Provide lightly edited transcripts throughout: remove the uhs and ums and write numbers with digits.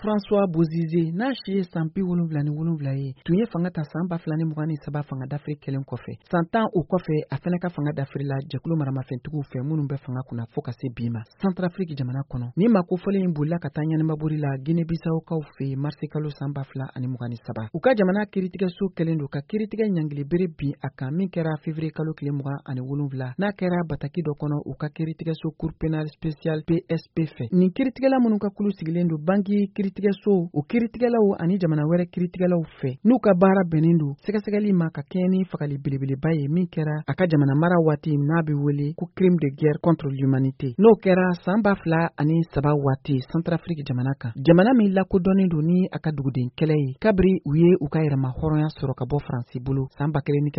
François Bozize n'a si ye san 77 ye tun ye fanga ta san 2023 fanga dafiri kelen kɔfɛ san 10 o kɔfɛ a fɛnɛ ka fanga dafiri la jɛkulu maramafɛntigiw fɛ minnu bɛ fanga kunna fo ka se bi ma Centrafrique jamana kɔnɔ ni ma kofɔlen in bolila ka taa ɲanimabori la Guinée-Bissau kaw fɛ mars kalo san 2023 u ka jamana kiritigɛso kɛlen don ka kiritigɛ ɲangilibere bin a kan min kɛra février kalo tile 27 n'a kɛra bataki dɔ kɔnɔ u ka kiritigɛso cour pénal spécial PSP fɛ nin kiritigɛla minnu ka kulu sigilen don bangi kiritigɛso o kiritigɛlaw ani jamana wɛrɛ kiritigɛlaw fɛ n'u ka baara bɛnnen don sɛgɛsɛgɛli ma ka kɛɲɛ ni fagali belebeleba ye min kɛra a ka jamana mara waati n'a bɛ wele ko crime de guerre contre l'humanité n'o kɛra san 2003 waati Centrafrique jamana kan jamana min lakodɔnnen don ni a ka duguden kɛlɛ ye kabiri u ye u ka yɛrɛma hɔrɔnya sɔrɔ ka bɔ Faransi bolo san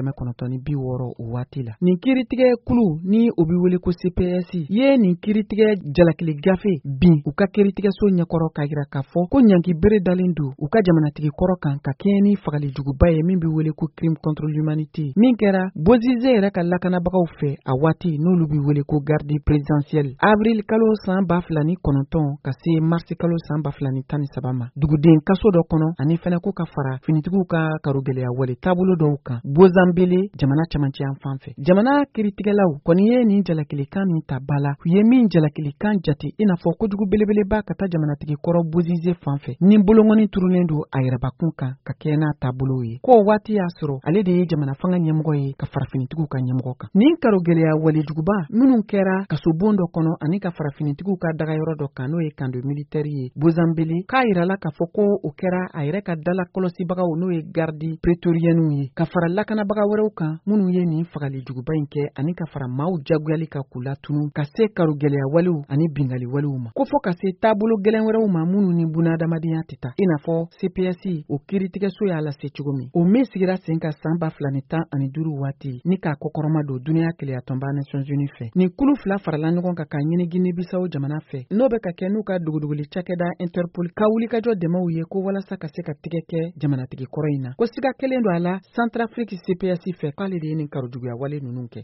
1960 o waati la nin kiritigɛ kulu ni o bɛ wele ko CPS ye nin kiritigɛ jalakili gafe bin u ka kiritigɛso ɲɛkɔrɔ ka yira k'a fɔ ko ɲangi bere dalen don u ka jamanatigi kɔrɔ kan ka kɛɲɛ ni fagali juguba ye min bɛ wele ko crime contre l'humanité min kɛra Bozize yɛrɛ ka lakanabagaw fɛ a waati n'olu bɛ wele ko garde présidentielle avril kalo san 2009 ka se mars kalo san 2013 ma duguden kaso dɔ kɔnɔ ani fɛnɛ ko ka fara finitigiw ka karogɛlɛya wale taabolo dɔw kan Bozambele jamana camancɛ yan fan fɛ jamana kiritigɛlaw kɔni ye nin jalakilikan min ta bala u ye min jalakilikan jate i n'a fɔ kojugu belebeleba ka taa jamanatigi kɔrɔ Bozize fan fɛ nin bolongɔni turulen don a yɛrɛbakun kan ka kɛ n'a taabolo ye ko waati y'a sɔrɔ ale de ye jamana fanga ɲɛmɔgɔ ye ka farafinitigiw ka ɲɛmɔgɔ kan nin karogɛlɛya walejuguba minnu kɛra kasobon dɔ kɔnɔ ani ka farafinitigiw ka dagayɔrɔ dɔ kan n'o ye kando militaire ye Bozambele k'a yirala k'a fɔ ko o kɛra a yɛrɛ ka dala kɔlɔsibagaw n'o ye garde prétorienne ye ka fara lakanabaga wɛrɛw kan minnu ye nin fagali juguba in kɛ ani ka fara maaw jagoyali ka kula tunu ka se karogɛlɛya walew ani bingali walew ma ko fɔ ka se taabolo gɛlɛn wɛrɛw ma minnu ni bunadamadenya tɛ ta i n'a fɔ CPS o kiritigɛso y'a lase cogo min o min sigira sen ka san 2015 waati ni k'a kɔkɔrɔma don duniya keleya tɔnba Nations Unies fɛ nin kulu fila farala ɲɔgɔn kan ka ɲini Guinée-Bissau jamana fɛ n'o bɛ ka kɛ n'u ka duguduguli cakɛda Interpol ka wulikajɔ dɛmɛw ye ko walasa ka se ka tigɛ kɛ jamanatigi kɔrɔ in na ko siga kelen don a la Centrafrique CPS fɛ k'ale de ye nin karojuguya wale ninnu kɛ